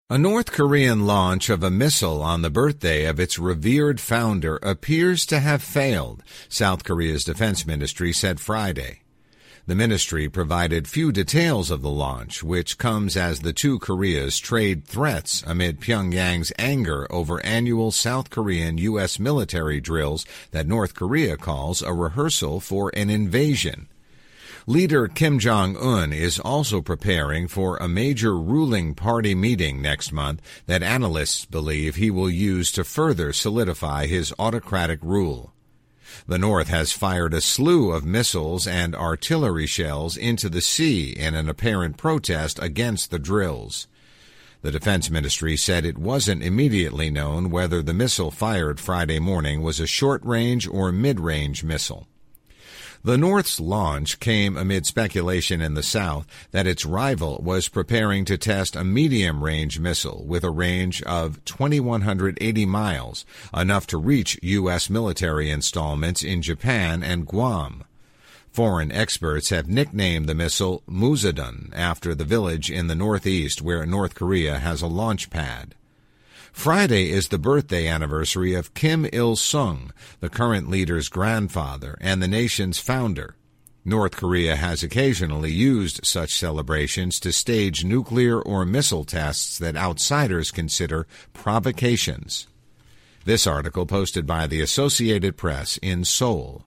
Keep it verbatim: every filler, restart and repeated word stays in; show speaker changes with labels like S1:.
S1: A North Korean launch of a missile on the birthday of its revered founder appears to have failed, South Korea's defense ministry said Friday. The ministry provided few details of the launch, which comes as the two Koreas trade threats amid Pyongyang's anger over annual South Korean U S military drills that North Korea calls a rehearsal for an invasion. Leader Kim Jong-un is also preparing for a major ruling party meeting next month that analysts believe he will use to further solidify his autocratic rule. The North has fired a slew of missiles and artillery shells into the sea in an apparent protest against the drills. The Defense Ministry said it wasn't immediately known whether the missile fired Friday morning was a short-range or mid-range missile. The North's launch came amid speculation in the South that its rival was preparing to test a medium-range missile with a range of two thousand one hundred eighty miles, enough to reach U S military installments in Japan and Guam. Foreign experts have nicknamed the missile Musadun after the village in the northeast where North Korea has a launch pad. Friday is the birthday anniversary of Kim Il-sung, the current leader's grandfather and the nation's founder. North Korea has occasionally used such celebrations to stage nuclear or missile tests that outsiders consider provocations. This article posted by the Associated Press in Seoul.